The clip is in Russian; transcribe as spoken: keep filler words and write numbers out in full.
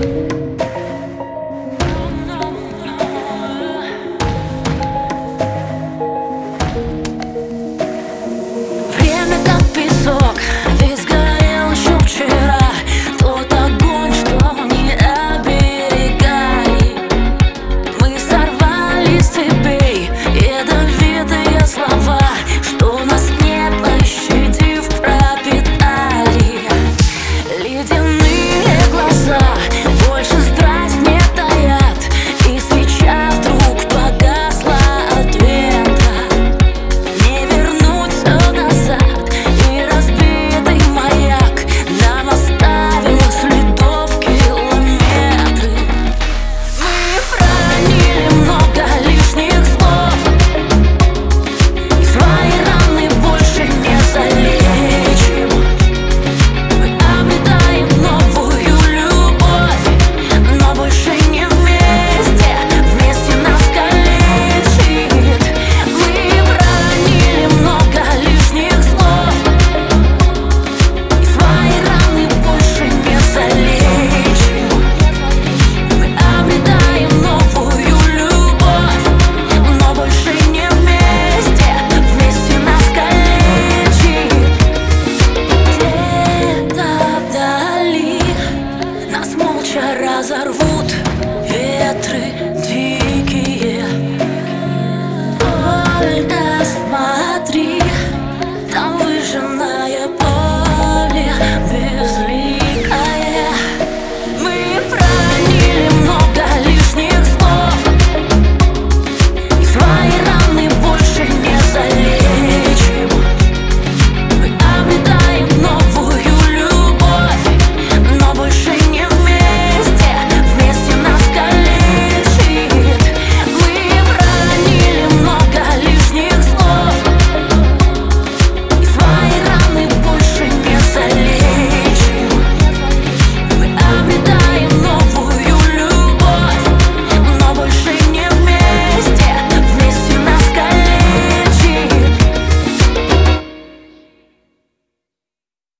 Время как песок, весь горел еще вчера. Тот огонь, что не оберегали. Мы сорвали с цепей ядовитые слова, что нас не пощадив пропитали. Ледяные глаза больше страсть не таят, и свеча вдруг погасла от ветра. Не вернуть все назад, и разбитый маяк нам оставил следов километры. Мы проронили много лишних слов, и свои раны больше не залечим. Мы обретаем новую любовь, но больше не вместе, вместе нас калечит. Мы проронили много лишних слов, и свои раны больше не залечим. Мы обретаем новую любовь, но больше не вместе, вместе нас калечит. Где-то вдали нас молча разорвут ветры.